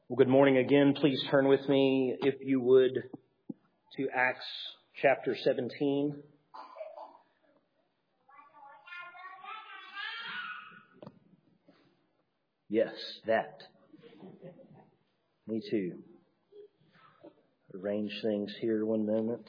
Well, good morning again. Please turn with me, if you would, to Acts chapter 17. Yes, that. Me too. Arrange things here one moment.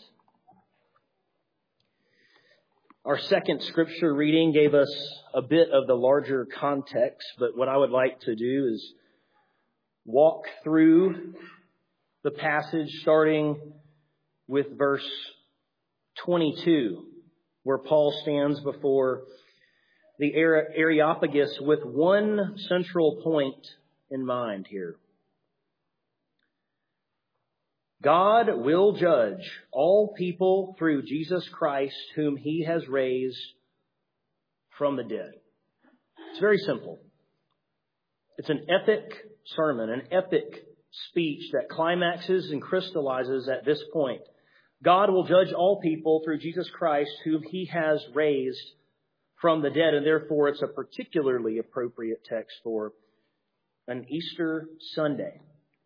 Our second scripture reading gave us a bit of the larger context, but what I would like to do is walk through the passage starting with verse 22, where Paul stands before the Areopagus with one central point in mind here. God will judge all people through Jesus Christ, whom He has raised from the dead. It's very simple. It's an epic sermon, an epic speech that climaxes and crystallizes at this point. God will judge all people through Jesus Christ, whom He has raised from the dead, and therefore it's a particularly appropriate text for an Easter Sunday.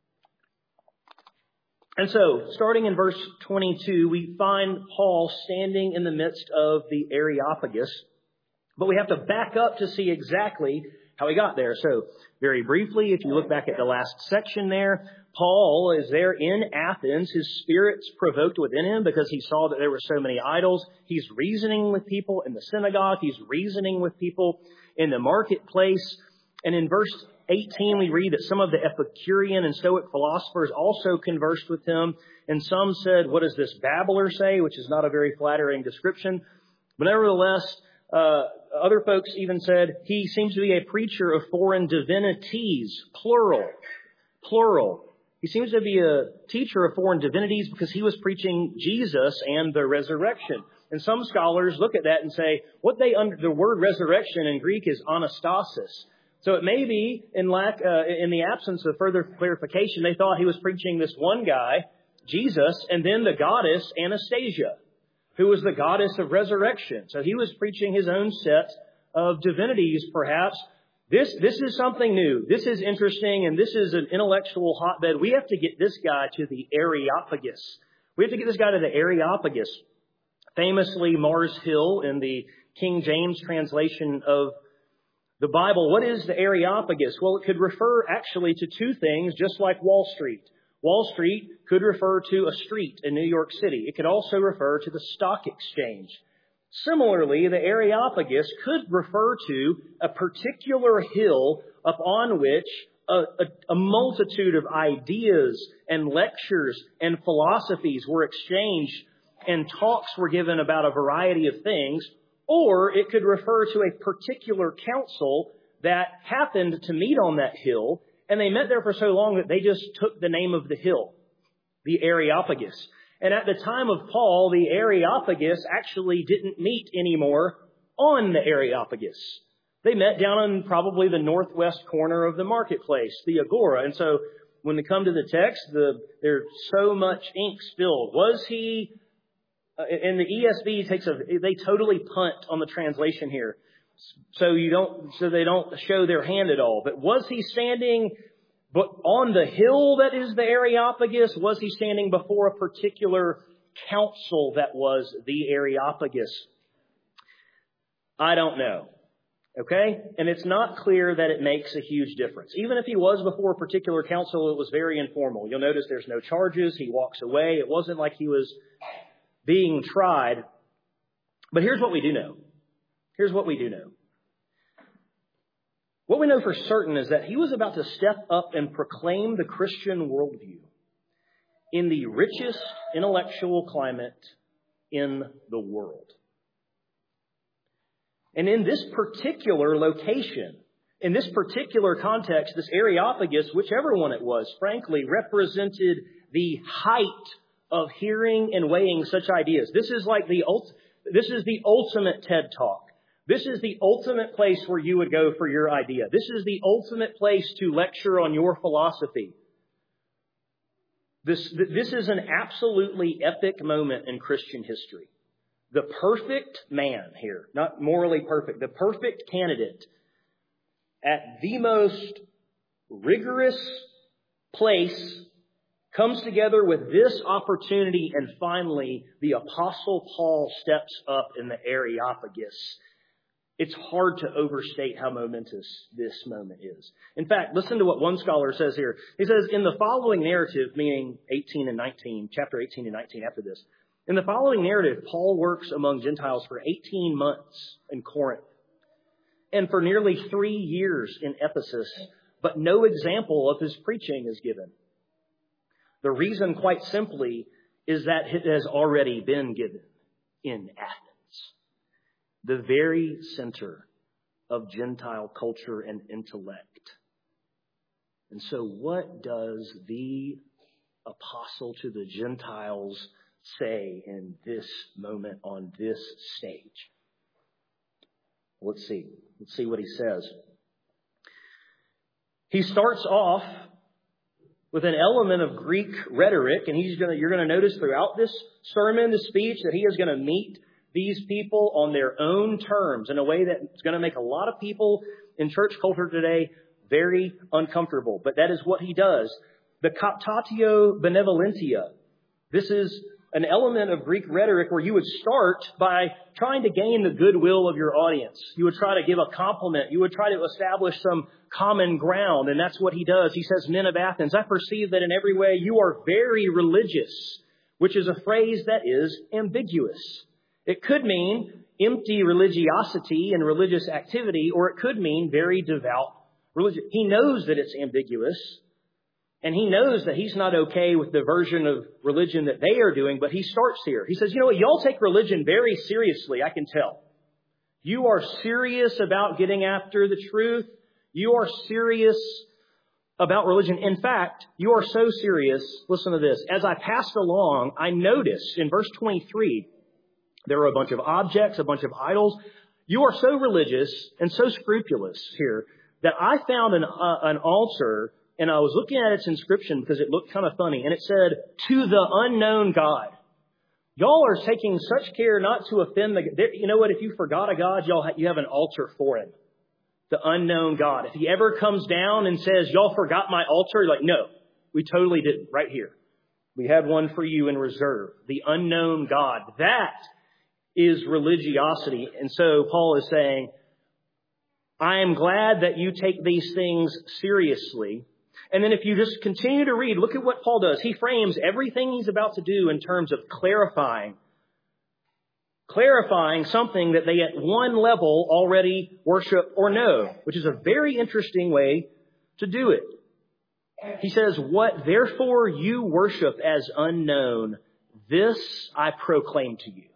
And so, starting in verse 22, we find Paul standing in the midst of the Areopagus, but we have to back up to see exactly how he got there. So, very briefly, if you look back at the last section there, Paul is there in Athens. His spirit's provoked within him because he saw that there were so many idols. He's reasoning with people in the synagogue. He's reasoning with people in the marketplace. And in verse 18, we read that some of the Epicurean and Stoic philosophers also conversed with him. And some said, "What does this babbler say?" Which is not a very flattering description. But nevertheless, other folks even said he seems to be a preacher of foreign divinities, plural. He seems to be a teacher of foreign divinities because he was preaching Jesus and the resurrection. And some scholars look at that and say, the word resurrection in Greek is anastasis. So it may be, in the absence of further clarification, they thought he was preaching this one guy, Jesus, and then the goddess Anastasia, who was the goddess of resurrection. So he was preaching his own set of divinities, perhaps. This is something new. This is interesting, and this is an intellectual hotbed. We have to get this guy to the Areopagus. We have to get this guy to the Areopagus. Famously, Mars Hill in the King James translation of the Bible. What is the Areopagus? Well, it could refer actually to two things, just like Wall Street. Wall Street could refer to a street in New York City. It could also refer to the stock exchange. Similarly, the Areopagus could refer to a particular hill upon which a multitude of ideas and lectures and philosophies were exchanged and talks were given about a variety of things. Or it could refer to a particular council that happened to meet on that hill, and they met there for so long that they just took the name of the hill, the Areopagus. And at the time of Paul, the Areopagus actually didn't meet anymore on the Areopagus. They met down in probably the northwest corner of the marketplace, the Agora. And so when they come to the text, there's so much ink spilled. Was he... In the ESV, they totally punt on the translation here, so they don't show their hand at all. But was he standing on the hill that is the Areopagus? Was he standing before a particular council that was the Areopagus? I don't know. Okay? And it's not clear that it makes a huge difference. Even if he was before a particular council, it was very informal. You'll notice there's no charges. He walks away. It wasn't like he was being tried. But here's what we do know. What we know for certain is that he was about to step up and proclaim the Christian worldview in the richest intellectual climate in the world. And in this particular location, in this particular context, this Areopagus, whichever one it was, frankly, represented the height of hearing and weighing such ideas. This is the ultimate TED Talk. This is the ultimate place where you would go for your idea. This is the ultimate place to lecture on your philosophy. This is an absolutely epic moment in Christian history. The perfect man here, not morally perfect, the perfect candidate at the most rigorous place comes together with this opportunity, and finally, the Apostle Paul steps up in the Areopagus. It's hard to overstate how momentous this moment is. In fact, listen to what one scholar says here. He says, in the following narrative, meaning 18 and 19, chapter 18 and 19 after this, in the following narrative, Paul works among Gentiles for 18 months in Corinth and for nearly 3 years in Ephesus, but no example of his preaching is given. The reason, quite simply, is that it has already been given in Athens, the very center of Gentile culture and intellect. And so what does the apostle to the Gentiles say in this moment on this stage? Let's see. Let's see what he says. He starts off with an element of Greek rhetoric, and you're going to notice throughout this sermon, this speech, that he is going to meet these people on their own terms in a way that's going to make a lot of people in church culture today very uncomfortable. But that is what he does. The captatio benevolentia. This is an element of Greek rhetoric where you would start by trying to gain the goodwill of your audience. You would try to give a compliment. You would try to establish some common ground. And that's what he does. He says, men of Athens, I perceive that in every way you are very religious, which is a phrase that is ambiguous. It could mean empty religiosity and religious activity, or it could mean very devout religion. He knows that it's ambiguous. And he knows that he's not okay with the version of religion that they are doing, but he starts here. He says, you know what, y'all take religion very seriously, I can tell. You are serious about getting after the truth. You are serious about religion. In fact, you are so serious, listen to this, as I passed along, I noticed in verse 23, there are a bunch of objects, a bunch of idols. You are so religious and so scrupulous here that I found an altar. And I was looking at its inscription because it looked kind of funny. And it said, to the unknown God. Y'all are taking such care not to offend you know what? If you forgot a God, you have an altar for him. The unknown God. If he ever comes down and says, y'all forgot my altar, you're like, no, we totally didn't. Right here. We have one for you in reserve. The unknown God. That is religiosity. And so Paul is saying, I am glad that you take these things seriously. And then if you just continue to read, look at what Paul does. He frames everything he's about to do in terms of clarifying something that they at one level already worship or know, which is a very interesting way to do it. He says, what therefore you worship as unknown, this I proclaim to you.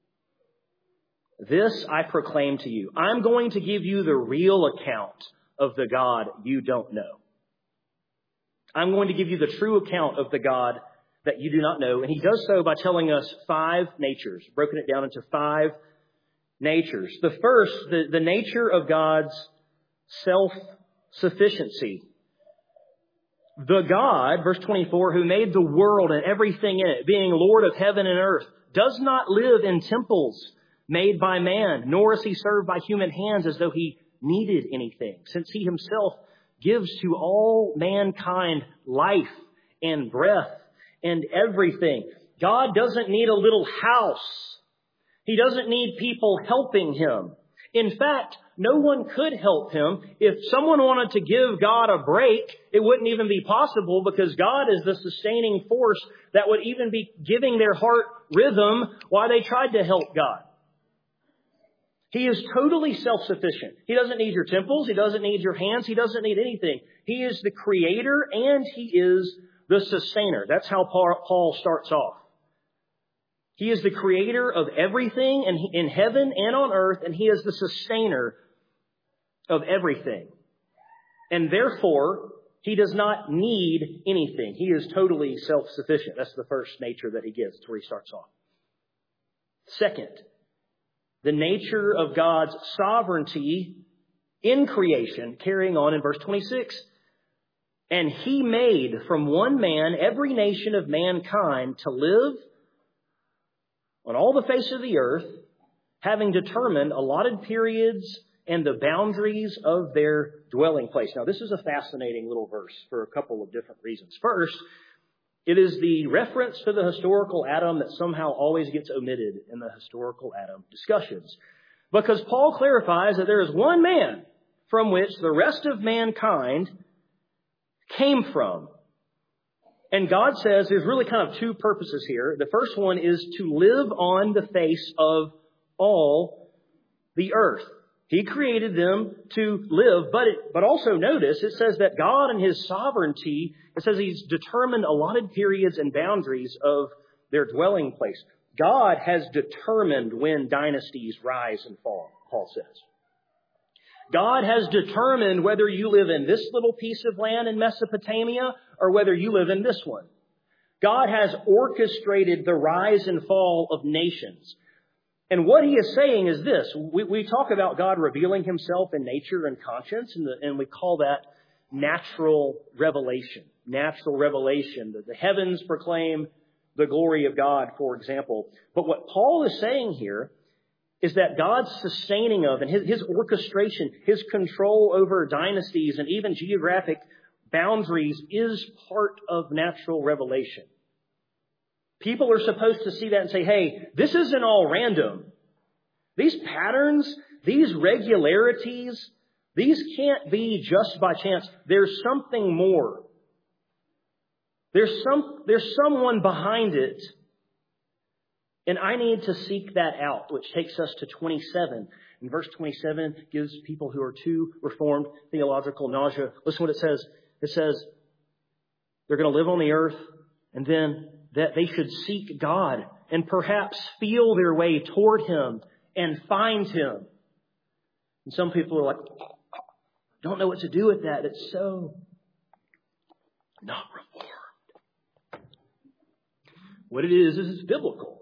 This I proclaim to you. I'm going to give you the real account of the God you don't know. I'm going to give you the true account of the God that you do not know. And he does so by telling us 5 natures, broken it down into 5 natures. The first, the nature of God's self-sufficiency. The God, verse 24, who made the world and everything in it, being Lord of heaven and earth, does not live in temples made by man, nor is he served by human hands as though he needed anything, since he himself gives to all mankind life and breath and everything. God doesn't need a little house. He doesn't need people helping him. In fact, no one could help him. If someone wanted to give God a break, it wouldn't even be possible because God is the sustaining force that would even be giving their heart rhythm while they tried to help God. He is totally self-sufficient. He doesn't need your temples. He doesn't need your hands. He doesn't need anything. He is the creator and he is the sustainer. That's how Paul starts off. He is the creator of everything in heaven and on earth, and he is the sustainer of everything. And therefore, he does not need anything. He is totally self-sufficient. That's the first nature that he gives. That's where he starts off. Second, the nature of God's sovereignty in creation, carrying on in verse 26. And he made from one man every nation of mankind to live on all the face of the earth, having determined allotted periods and the boundaries of their dwelling place. Now, this is a fascinating little verse for a couple of different reasons. First, it is the reference to the historical Adam that somehow always gets omitted in the historical Adam discussions. Because Paul clarifies that there is one man from which the rest of mankind came from. And God says there's really kind of two purposes here. The first one is to live on the face of all the earth. He created them to live, but also notice it says that God in His sovereignty, it says He's determined allotted periods and boundaries of their dwelling place. God has determined when dynasties rise and fall, Paul says. God has determined whether you live in this little piece of land in Mesopotamia or whether you live in this one. God has orchestrated the rise and fall of nations. And what He is saying is this. We talk about God revealing Himself in nature and conscience, and we call that natural revelation. Natural revelation. The heavens proclaim the glory of God, for example. But what Paul is saying here is that God's sustaining of and His orchestration, His control over dynasties and even geographic boundaries is part of natural revelation. People are supposed to see that and say, hey, this isn't all random. These patterns, these regularities, these can't be just by chance. There's something more. There's someone behind it. And I need to seek that out, which takes us to 27. And verse 27 gives people who are too reformed theological nausea. Listen what it says. It says they're going to live on the earth, and then that they should seek God and perhaps feel their way toward Him and find Him. And some people are like, don't know what to do with that. It's so not reformed. What it is it's biblical.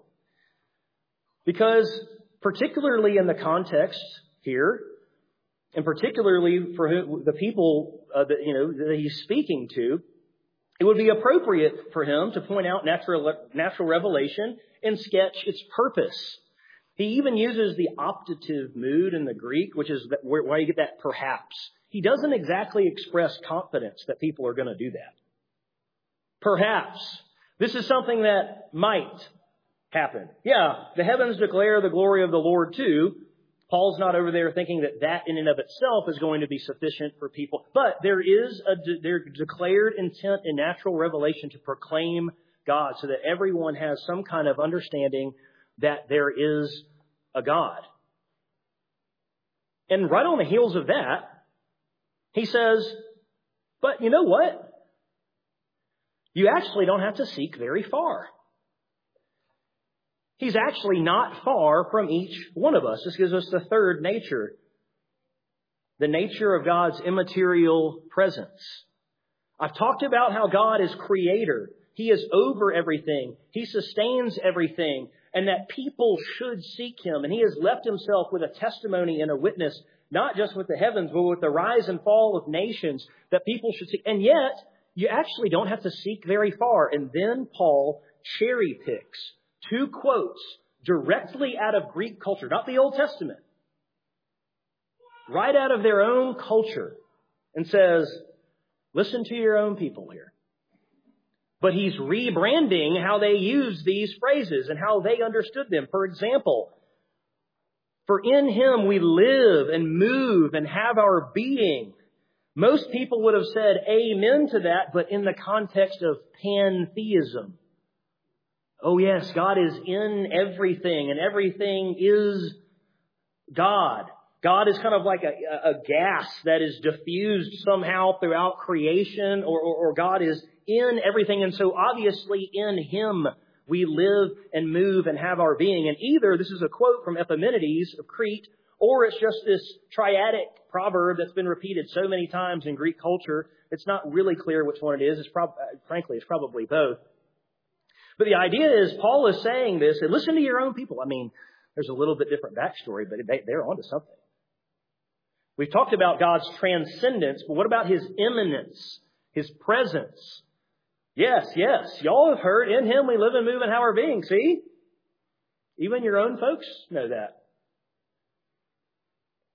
Because particularly in the context here, and particularly for the people that He's speaking to, it would be appropriate for Him to point out natural revelation and sketch its purpose. He even uses the optative mood in the Greek, which is why you get that perhaps. He doesn't exactly express confidence that people are going to do that. Perhaps. This is something that might happen. Yeah, the heavens declare the glory of the Lord too. Paul's not over there thinking that in and of itself is going to be sufficient for people. But there is their declared intent in natural revelation to proclaim God so that everyone has some kind of understanding that there is a God. And right on the heels of that, he says, but you know what? You actually don't have to seek very far. He's actually not far from each one of us. This gives us the third nature, the nature of God's immaterial presence. I've talked about how God is creator. He is over everything. He sustains everything, and that people should seek Him. And He has left Himself with a testimony and a witness, not just with the heavens, but with the rise and fall of nations that people should seek. And yet, you actually don't have to seek very far. And then Paul cherry picks two quotes directly out of Greek culture, not the Old Testament, right out of their own culture, and says, listen to your own people here. But he's rebranding how they use these phrases and how they understood them. For example, for in Him we live and move and have our being. Most people would have said amen to that, but in the context of pantheism. Oh yes, God is in everything, and everything is God. God is kind of like a gas that is diffused somehow throughout creation, or God is in everything. And so obviously in Him we live and move and have our being. And either this is a quote from Epimenides of Crete, or it's just this triadic proverb that's been repeated so many times in Greek culture, it's not really clear which one it is. Frankly, it's probably both. But the idea is Paul is saying this, and listen to your own people. I mean, there's a little bit different backstory, but they're onto something. We've talked about God's transcendence, but what about His immanence, His presence? Yes. Y'all have heard, in Him we live and move and have our being. See? Even your own folks know that.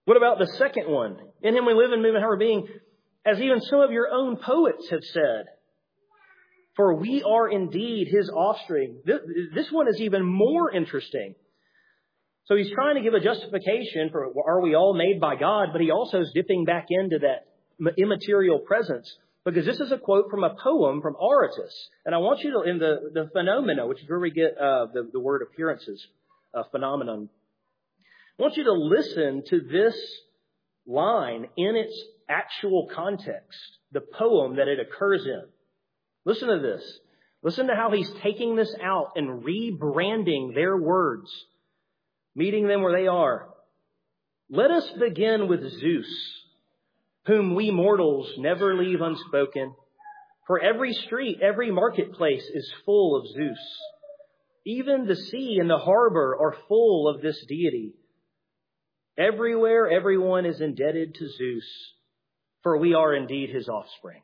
What about the second one? In him we live and move and have our being, as even some of your own poets have said. For we are indeed his offspring. This one is even more interesting. So he's trying to give a justification for, are we all made by God? But he also is dipping back into that immaterial presence. Because this is a quote from a poem from Aratus. And I want you to, in the phenomena, which is where we get the word appearances, phenomenon. I want you to listen to this line in its actual context, the poem that it occurs in. Listen to this. Listen to how he's taking this out and rebranding their words, meeting them where they are. Let us begin with Zeus, whom we mortals never leave unspoken. For every street, every marketplace is full of Zeus. Even the sea and the harbor are full of this deity. Everywhere, everyone is indebted to Zeus, for we are indeed his offspring.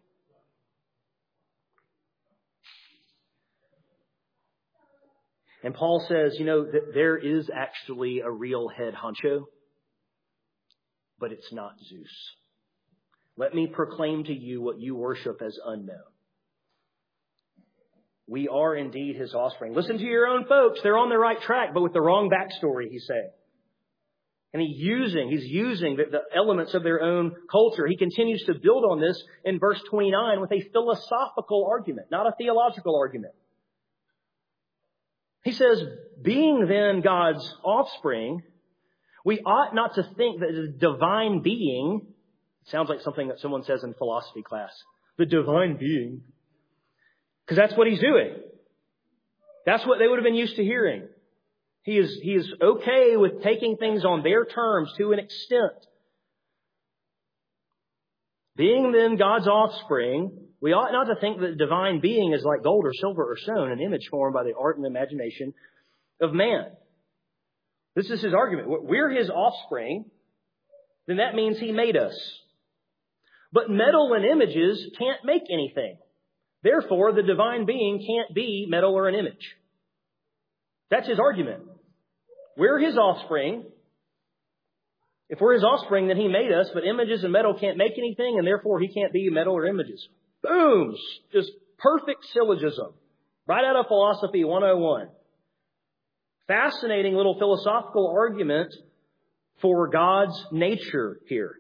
And Paul says, that there is actually a real head honcho, but it's not Zeus. Let me proclaim to you what you worship as unknown. We are indeed his offspring. Listen to your own folks. They're on the right track, but with the wrong backstory, he's saying. And he's using the elements of their own culture. He continues to build on this in verse 29 with a philosophical argument, not a theological argument. He says, being then God's offspring, we ought not to think that the divine being, sounds like something that someone says in philosophy class, the divine being, because that's what he's doing. That's what they would have been used to hearing. He is okay with taking things on their terms to an extent. Being then God's offspring, we ought not to think that the divine being is like gold or silver or stone, an image formed by the art and imagination of man. This is his argument. We're his offspring, then that means he made us. But metal and images can't make anything. Therefore, the divine being can't be metal or an image. That's his argument. We're his offspring. If we're his offspring, then he made us, but images and metal can't make anything, and therefore he can't be metal or images. Boom! Just perfect syllogism. Right out of Philosophy 101. Fascinating little philosophical argument for God's nature here.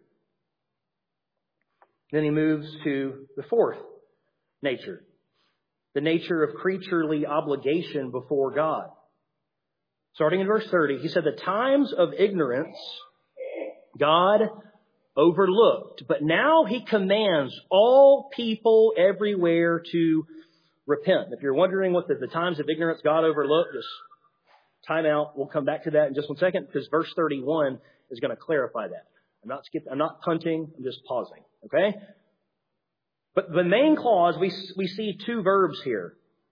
Then he moves to the fourth nature. The nature of creaturely obligation before God. Starting in verse 30, he said, the times of ignorance God overlooked, but now he commands all people everywhere to repent. If you're wondering what the times of ignorance God overlooked, just time out. We'll come back to that in just one second, because verse 31 is going to clarify that. I'm not punting, I'm just pausing. Okay? But the main clause, we see two verbs here.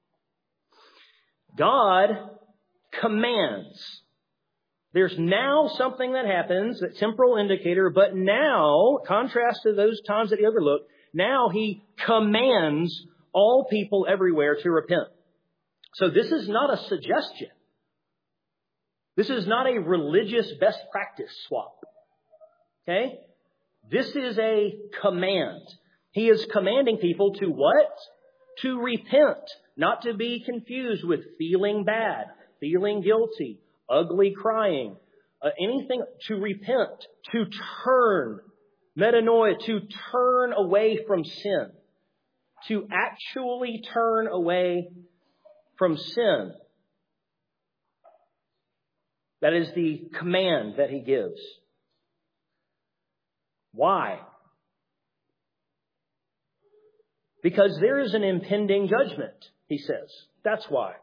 God commands. There's now something that happens, that temporal indicator, but now, contrast to those times that he overlooked, now he commands all people everywhere to repent. So this is not a suggestion. This is not a religious best practice swap. Okay? This is a command. He is commanding people to what? To repent. Not to be confused with feeling bad, feeling guilty, ugly crying, anything. To repent, to turn, metanoia, to turn away from sin. To actually turn away from sin. That is the command that he gives. Why? Because there is an impending judgment, he says. That's why.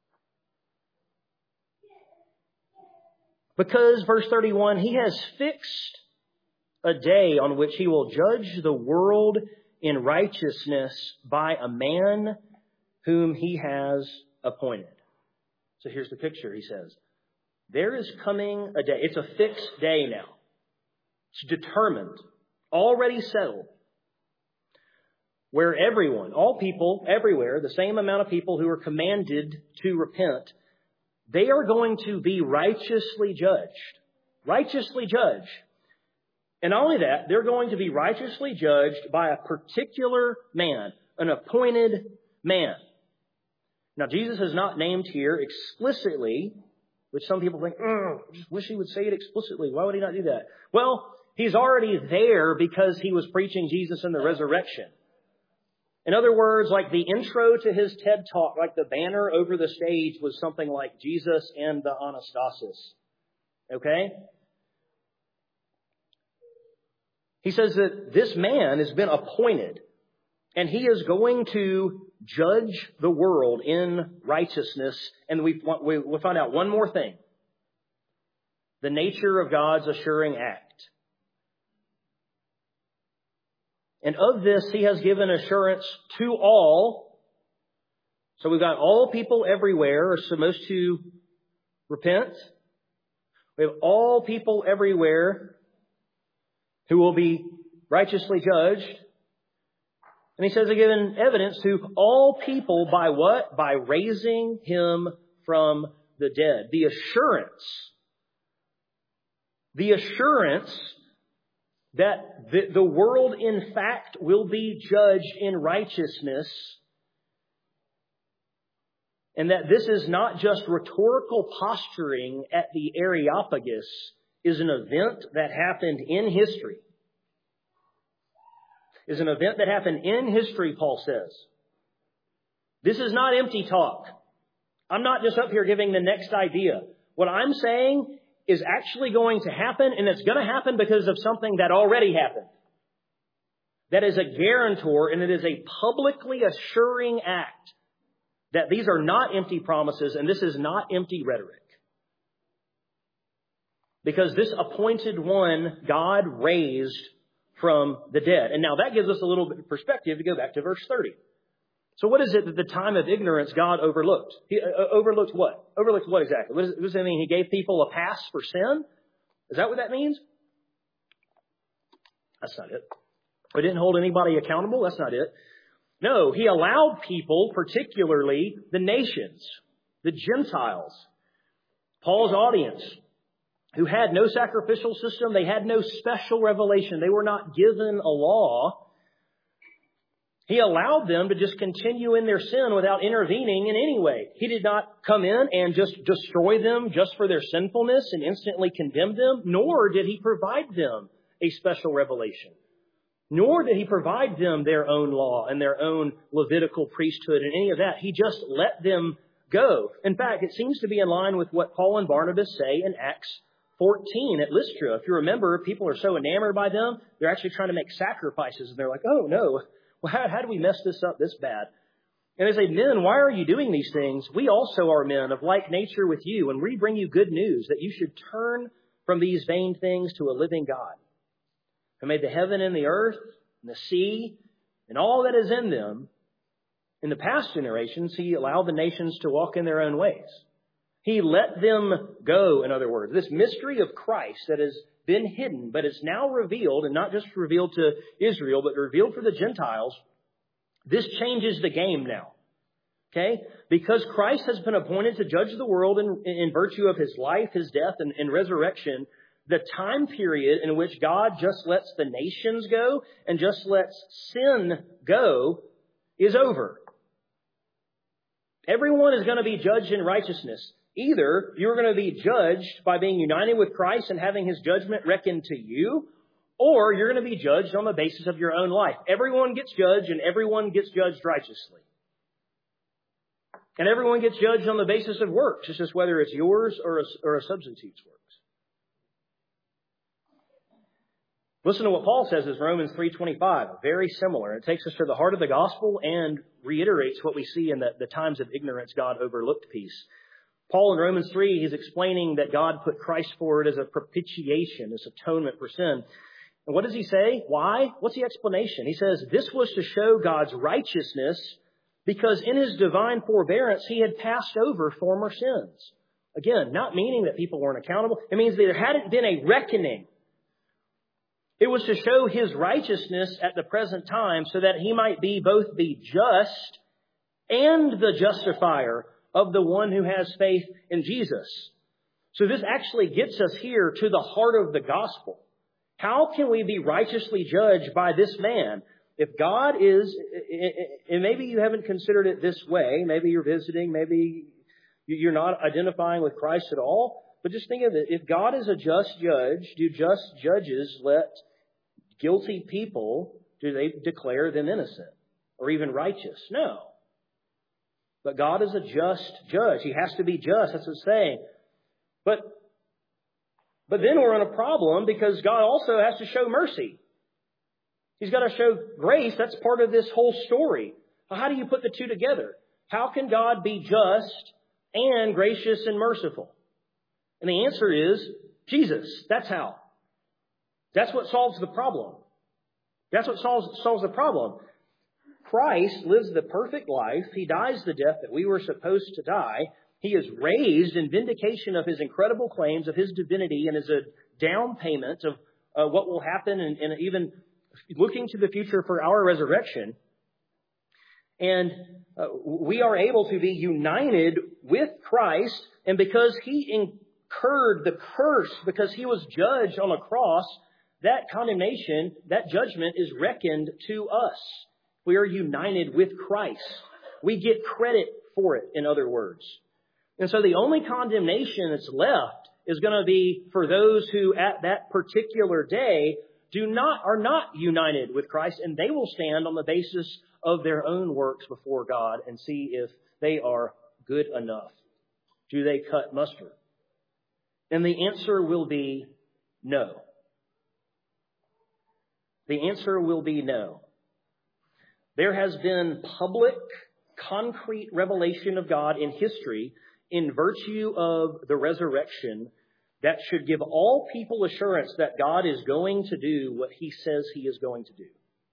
Because, verse 31, he has fixed a day on which he will judge the world in righteousness by a man whom he has appointed. So here's the picture, he says. There is coming a day. It's a fixed day now. It's determined, already settled, where everyone, all people, everywhere, the same amount of people who are commanded to repent, they are going to be righteously judged. Righteously judged. And not only that, they're going to be righteously judged by a particular man, an appointed man. Now, Jesus is not named here explicitly, which some people think, I just wish he would say it explicitly. Why would he not do that? Well, he's already there because he was preaching Jesus and the resurrection. In other words, like the intro to his TED Talk, like the banner over the stage was something like Jesus and the Anastasis. Okay? He says that this man has been appointed, and he is going to judge the world in righteousness. And we'll find out one more thing. The nature of God's assuring act. And of this, he has given assurance to all. So we've got all people everywhere are supposed to repent. We have all people everywhere who will be righteously judged. And he says they're given evidence to all people by what? By raising him from the dead. The assurance that the world, in fact, will be judged in righteousness, and that this is not just rhetorical posturing at the Areopagus, is an event that happened in history. Is an event that happened in history, Paul says. This is not empty talk. I'm not just up here giving the next idea. What I'm saying is actually going to happen, and it's going to happen because of something that already happened. That is a guarantor, and it is a publicly assuring act that these are not empty promises, and this is not empty rhetoric. Because this appointed one, God raised from the dead. And now that gives us a little bit of perspective to go back to verse 30. So what is it that the time of ignorance God overlooked? He overlooked what? Overlooked what exactly? What does that mean? He gave people a pass for sin? Is that what that means? That's not it. He didn't hold anybody accountable? That's not it. No, he allowed people, particularly the nations, the Gentiles, Paul's audience, who had no sacrificial system. They had no special revelation. They were not given a law. He allowed them to just continue in their sin without intervening in any way. He did not come in and just destroy them just for their sinfulness and instantly condemn them, nor did he provide them a special revelation. Nor did he provide them their own law and their own Levitical priesthood and any of that. He just let them go. In fact, it seems to be in line with what Paul and Barnabas say in Acts 14 at Lystra. If you remember, people are so enamored by them, they're actually trying to make sacrifices. And they're like, oh no, well, how do we mess this up this bad? And they say, men, why are you doing these things? We also are men of like nature with you, and we bring you good news that you should turn from these vain things to a living God, who made the heaven and the earth and the sea and all that is in them. In the past generations, he allowed the nations to walk in their own ways. He let them go, in other words. This mystery of Christ that has been hidden, but it's now revealed, and not just revealed to Israel, but revealed for the Gentiles. This changes the game now. Okay? Because Christ has been appointed to judge the world in virtue of his life, his death, and resurrection, the time period in which God just lets the nations go and just lets sin go is over. Everyone is going to be judged in righteousness. Either you're going to be judged by being united with Christ and having his judgment reckoned to you, or you're going to be judged on the basis of your own life. Everyone gets judged, and everyone gets judged righteously. And everyone gets judged on the basis of works. It's just whether it's yours or a substitute's works. Listen to what Paul says in Romans 3:25. Very similar. It takes us to the heart of the gospel and reiterates what we see in the times of ignorance God overlooked piece. Paul in Romans 3, he's explaining that God put Christ forward as a propitiation, as atonement for sin. And what does he say? Why? What's the explanation? He says, this was to show God's righteousness because in his divine forbearance, he had passed over former sins. Again, not meaning that people weren't accountable. It means that there hadn't been a reckoning. It was to show his righteousness at the present time so that he might be both the just and the justifier of the one who has faith in Jesus. So this actually gets us here to the heart of the gospel. How can we be righteously judged by this man? If God is, and maybe you haven't considered it this way, maybe you're visiting, maybe you're not identifying with Christ at all, but just think of it. If God is a just judge, do just judges let guilty people, do they declare them innocent or even righteous? No. But God is a just judge. He has to be just. That's what it's saying. But then we're in a problem because God also has to show mercy. He's got to show grace. That's part of this whole story. How do you put the two together? How can God be just and gracious and merciful? And the answer is Jesus. That's how. That's what solves the problem. That's what solves the problem. Christ lives the perfect life. He dies the death that we were supposed to die. He is raised in vindication of His incredible claims of His divinity and as a down payment of what will happen and even looking to the future for our resurrection. And we are able to be united with Christ. And because He incurred the curse, because He was judged on a cross, that condemnation, that judgment is reckoned to us. We are united with Christ. We get credit for it, in other words. And so the only condemnation that's left is going to be for those who at that particular day are not united with Christ, and they will stand on the basis of their own works before God and see if they are good enough. Do they cut mustard? And the answer will be no. The answer will be no. There has been public, concrete revelation of God in history in virtue of the resurrection that should give all people assurance that God is going to do what He says He is going to do.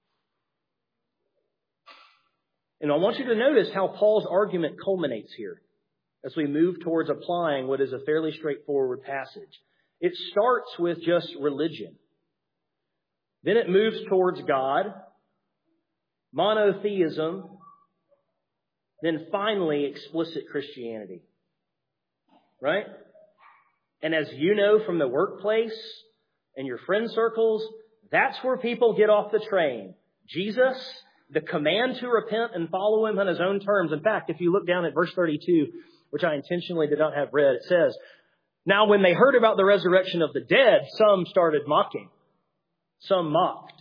And I want you to notice how Paul's argument culminates here as we move towards applying what is a fairly straightforward passage. It starts with just religion. Then it moves towards God, monotheism, then finally explicit Christianity. Right? And as you know from the workplace and your friend circles, that's where people get off the train. Jesus, the command to repent and follow Him on His own terms. In fact, if you look down at verse 32, which I intentionally did not have read, it says, "Now when they heard about the resurrection of the dead, some started mocking." Some mocked.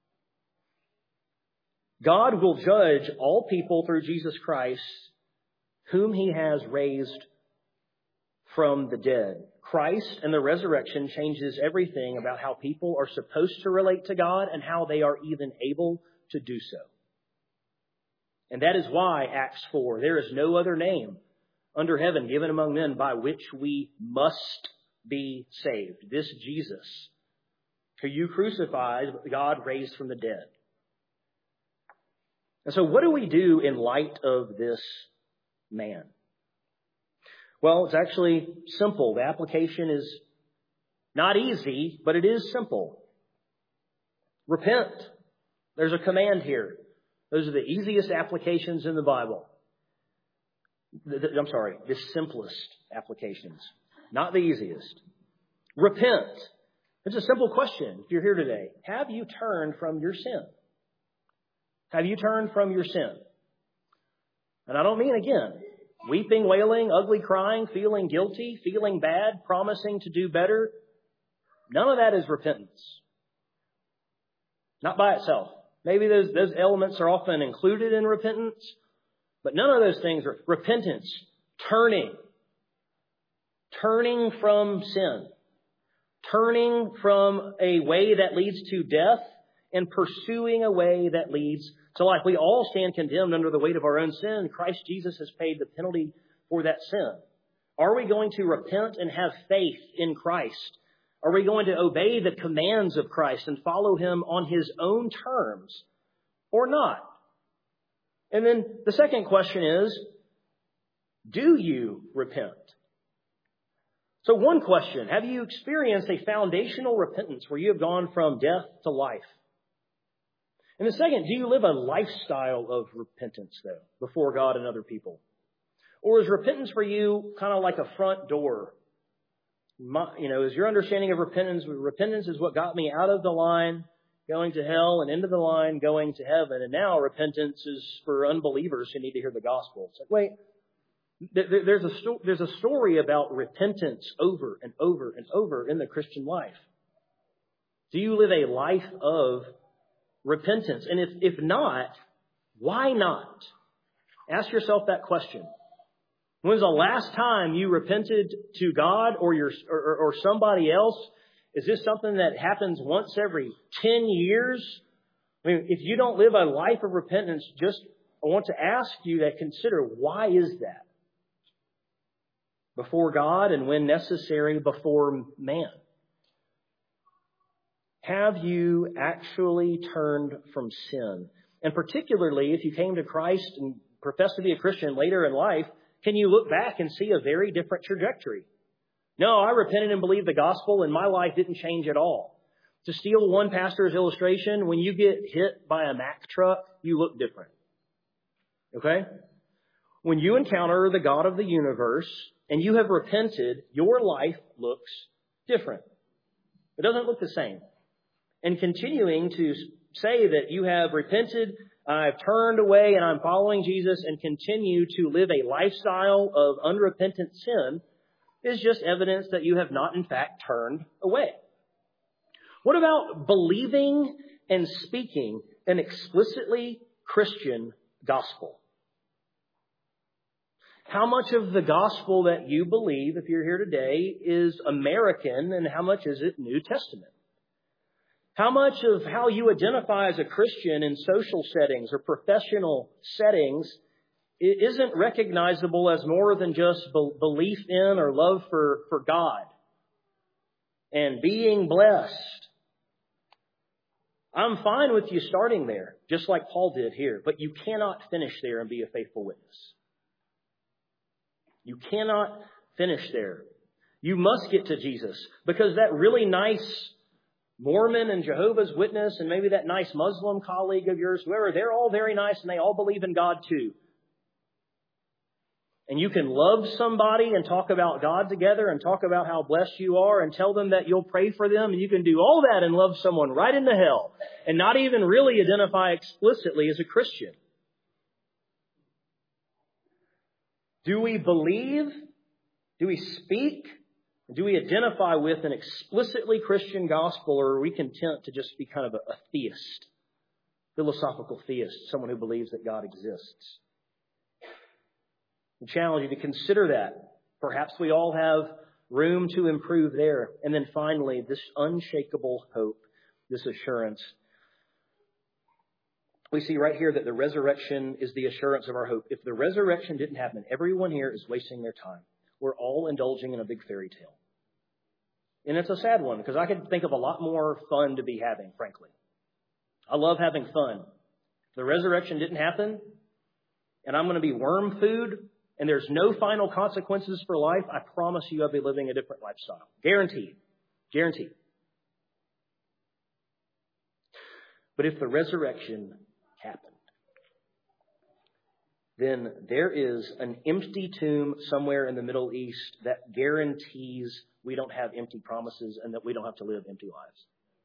God will judge all people through Jesus Christ, whom He has raised from the dead. Christ and the resurrection changes everything about how people are supposed to relate to God and how they are even able to do so. And that is why, Acts 4, there is no other name under heaven given among men by which we must be saved. This Jesus, who you crucified, God raised from the dead. And so what do we do in light of this man? Well, it's actually simple. The application is not easy, but it is simple. Repent. There's a command here. Those are the easiest applications in the Bible. The simplest applications, not the easiest. Repent. It's a simple question if you're here today. Have you turned from your sin? Have you turned from your sin? And I don't mean, again, weeping, wailing, ugly crying, feeling guilty, feeling bad, promising to do better. None of that is repentance. Not by itself. Maybe those elements are often included in repentance, but none of those things are repentance. Turning from sin. Turning from a way that leads to death and pursuing a way that leads to life. We all stand condemned under the weight of our own sin. Christ Jesus has paid the penalty for that sin. Are we going to repent and have faith in Christ? Are we going to obey the commands of Christ and follow Him on His own terms or not? And then the second question is, do you repent? So one question, have you experienced a foundational repentance where you have gone from death to life? And the second, do you live a lifestyle of repentance, though, before God and other people? Or is repentance for you kind of like a front door? Is your understanding of repentance is what got me out of the line, going to hell, and into the line, going to heaven. And now repentance is for unbelievers who need to hear the gospel. It's like, wait, there's a story about repentance over and over and over in the Christian life. Do you live a life of repentance? And if not, why not? Ask yourself that question. When was the last time you repented to God or somebody else? Is this something that happens once every 10 years? I mean, if you don't live a life of repentance, I want to ask you to consider, why is that? Before God and when necessary before man. Have you actually turned from sin? And particularly if you came to Christ and professed to be a Christian later in life, can you look back and see a very different trajectory? No, I repented and believed the gospel and my life didn't change at all. To steal one pastor's illustration, when you get hit by a Mack truck, you look different. Okay? When you encounter the God of the universe and you have repented, your life looks different. It doesn't look the same. And continuing to say that you have repented, I've turned away and I'm following Jesus, and continue to live a lifestyle of unrepentant sin is just evidence that you have not in fact turned away. What about believing and speaking an explicitly Christian gospel? How much of the gospel that you believe, if you're here today, is American, and how much is it New Testament? How much of how you identify as a Christian in social settings or professional settings isn't recognizable as more than just belief in or love for God and being blessed? I'm fine with you starting there, just like Paul did here, but you cannot finish there and be a faithful witness. You cannot finish there. You must get to Jesus, because that really nice Mormon and Jehovah's Witness and maybe that nice Muslim colleague of yours, whoever, they're all very nice and they all believe in God too. And you can love somebody and talk about God together and talk about how blessed you are and tell them that you'll pray for them. And you can do all that and love someone right into hell and not even really identify explicitly as a Christian. Do we believe? Do we speak? Do we identify with an explicitly Christian gospel, or are we content to just be kind of a theist, philosophical theist, someone who believes that God exists? I challenge you to consider that. Perhaps we all have room to improve there. And then finally, this unshakable hope, this assurance. We see right here that the resurrection is the assurance of our hope. If the resurrection didn't happen, everyone here is wasting their time. We're all indulging in a big fairy tale. And it's a sad one, because I could think of a lot more fun to be having, frankly. I love having fun. If the resurrection didn't happen, and I'm going to be worm food, and there's no final consequences for life, I promise you I'll be living a different lifestyle. Guaranteed. Guaranteed. But if the resurrection happened, then there is an empty tomb somewhere in the Middle East that guarantees we don't have empty promises and that we don't have to live empty lives.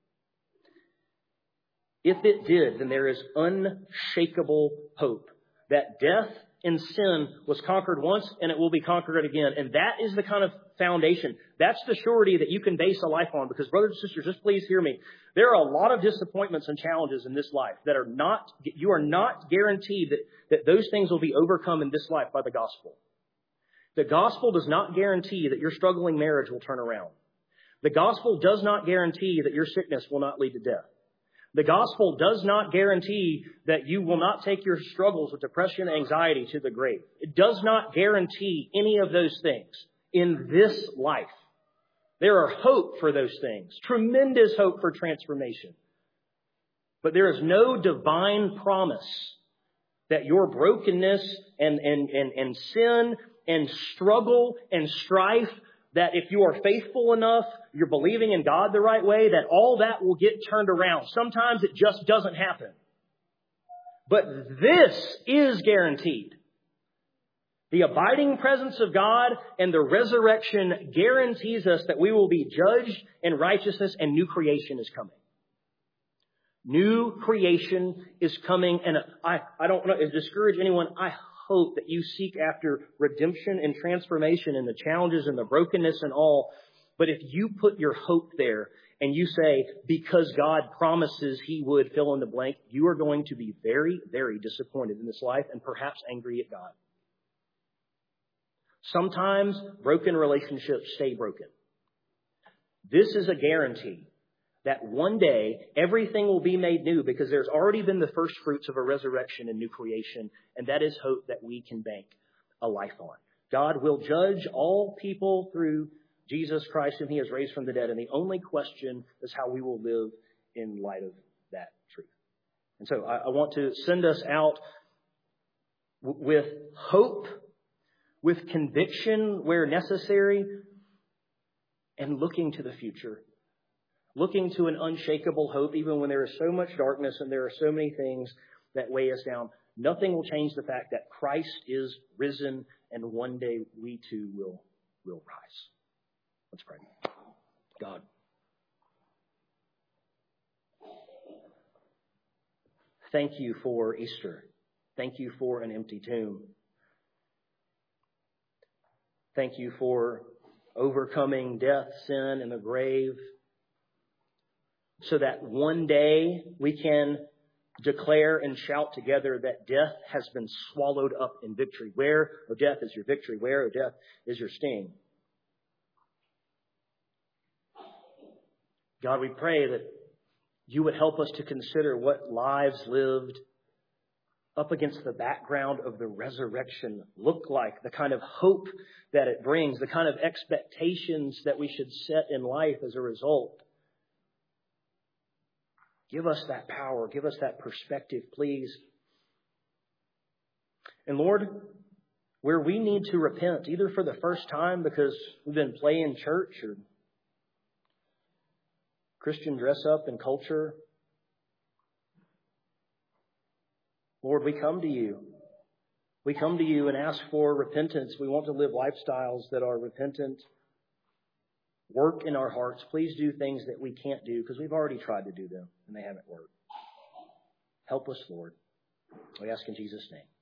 If it did, then there is unshakable hope that death and sin was conquered once and it will be conquered again. And that is the kind of foundation. That's the surety that you can base a life on. Because brothers and sisters, just please hear me. There are a lot of disappointments and challenges in this life that are not, you are not guaranteed that those things will be overcome in this life by the gospel. The gospel does not guarantee that your struggling marriage will turn around. The gospel does not guarantee that your sickness will not lead to death. The gospel does not guarantee that you will not take your struggles with depression and anxiety to the grave. It does not guarantee any of those things in this life. There are hope for those things, tremendous hope for transformation. But there is no divine promise that your brokenness and sin and struggle and strife, that if you are faithful enough, you're believing in God the right way, that all that will get turned around. Sometimes it just doesn't happen. But this is guaranteed. The abiding presence of God and the resurrection guarantees us that we will be judged in righteousness, and new creation is coming. New creation is coming, and I don't want to discourage anyone. I hope that you seek after redemption and transformation and the challenges and the brokenness and all. But if you put your hope there and you say, because God promises He would fill in the blank, you are going to be very, very disappointed in this life and perhaps angry at God. Sometimes broken relationships stay broken. This is a guarantee that one day everything will be made new, because there's already been the first fruits of a resurrection and new creation, and that is hope that we can bank a life on. God will judge all people through Jesus Christ, whom He has raised from the dead, and the only question is how we will live in light of that truth. And so I want to send us out with hope, with conviction where necessary, and looking to the future. Looking to an unshakable hope, even when there is so much darkness and there are so many things that weigh us down. Nothing will change the fact that Christ is risen, and one day we too will rise. Let's pray. God, thank You for Easter. Thank You for an empty tomb. Thank You for overcoming death, sin, and the grave, so that one day we can declare and shout together that death has been swallowed up in victory. Where, O death, is your victory? Where, O death, is your sting? God, we pray that You would help us to consider what lives lived up against the background of the resurrection look like, the kind of hope that it brings, the kind of expectations that we should set in life as a result. Give us that power. Give us that perspective, please. And Lord, where we need to repent, either for the first time because we've been playing church or Christian dress up and culture, Lord, we come to You. We come to You and ask for repentance. We want to live lifestyles that are repentant. Work in our hearts. Please do things that we can't do because we've already tried to do them and they haven't worked. Help us, Lord. We ask in Jesus' name.